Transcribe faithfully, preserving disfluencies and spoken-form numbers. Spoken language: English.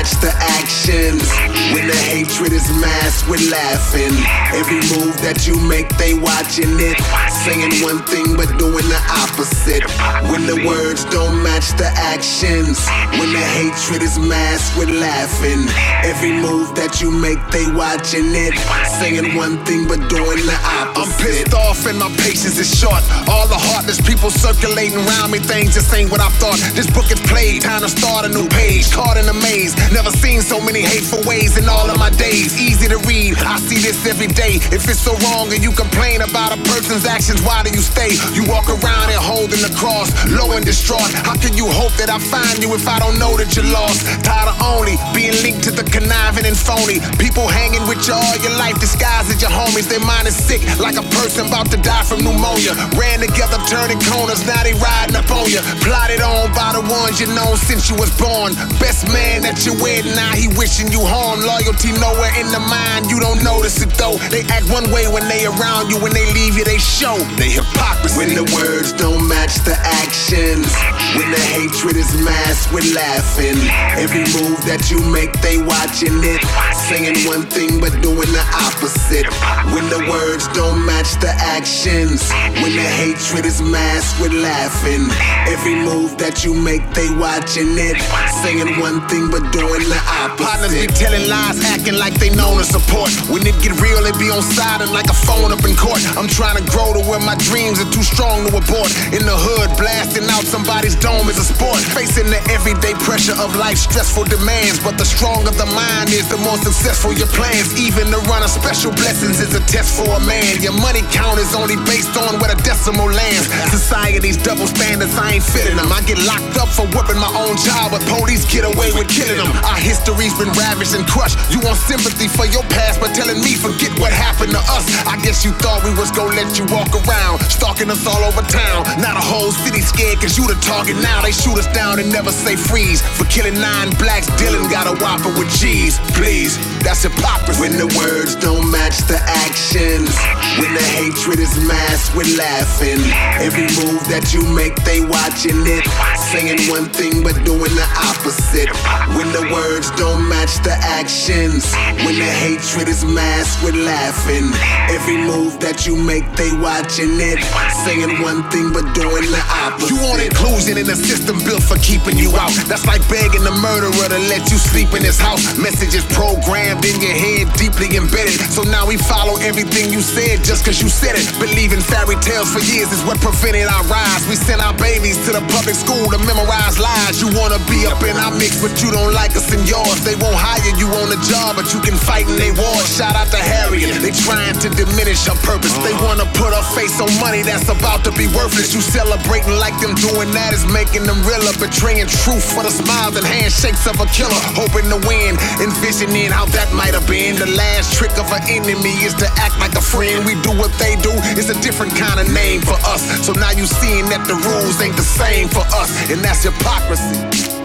match the actions. When the hatred is masked with laughing. Every move that you make, they watching it. Saying one thing but doing the opposite. When the words don't match the actions. When the hatred is masked with laughing. Every move that you make, they watching it. Saying one thing but doing the opposite. I'm pissed off and my patience is short. All the heartless people circulating around me, things just ain't what I thought. This book is played, time to start a new page. Caught in a maze, never seen so many hateful ways in all of my days. Easy to read, I see this every day. If it's so wrong and you complain about a person's actions, why do you stay? You walk around and holding the cross, low and distraught. How can you hope that I find you if I don't know that you're lost? Tired of only being linked to the conniving and phony. People hanging with you all your life, disguised as your homies. Their mind is sick, like a person about to die from pneumonia. Ran together, turning corners, now they riding up on you. Plotted on by the ones you known since you was born. Best man that you with, now he wishing you harm. Loyalty nowhere in the mind, you don't notice it though. They act one way when they around you, when they leave you they show they hypocrisy. When the words don't match the actions. When the hatred is masked with laughing. Every move that you make, they watching it. Saying one thing but doing the opposite. When the words don't match the actions. When the hatred is masked with laughing. Every move that you make, they watching it. Saying one thing but doing the opposite. Partners be telling lies, acting like they known to support. When it get real, they be on silent like a phone up in court. I'm trying to grow to where my dreams are too strong to abort. In the hood, blasting out somebody's dome is a sport. Facing the everyday pressure of life's stressful demands. But the stronger the mind is, the more successful your plans. Even to run a special blessings is a test for a man. Your money count is only based on where the decimal lands. Society's double standards, I ain't fitting them. I get locked up for whipping my own child, but police get away with killing them. Our history's been ravaged and crushed. You want sympathy for your past, but telling me forget what happened to us. I guess you thought we was gonna let you walk around, stalking us all over town. Now the whole city scared cause you the target now. They shoot us down and never say freeze. For killing nine blacks, Dylan got a whopper with cheese. Please, that's hypocrisy. When the words don't match the actions. When the hatred is masked with laughing. Every move that you make, they watching it. Saying one thing but doing the opposite. When the words don't match the actions. When the hatred is masked with laughing. Every move that you make, they watching it. Saying one thing but doing the opposite. You want inclusion in a system built for keeping you out. That's like begging the murderer to let you sleep in his house. Messages programmed in your head, deeply embedded. So now we follow everything you said just cause you said it. Believing fairy tales for years is what prevented our rise. We sent our babies to the public school to memorize lies. You wanna be up in our mix but you don't like us in yours. They won't hire you on the job but you can fight in they wars. Shout out to Harriet, they trying to diminish her purpose. They wanna put her face on money that's about to be worthless. You celebrating like them doing that is making them realer. Betraying truth for the smiles and handshakes of a killer. Hoping to win, envisioning how that might have been. The last trick of an enemy is to act like a friend. We do what they do, it's a different kind of name for us. So now you seeing that the rules ain't the same for us, and that's hypocrisy.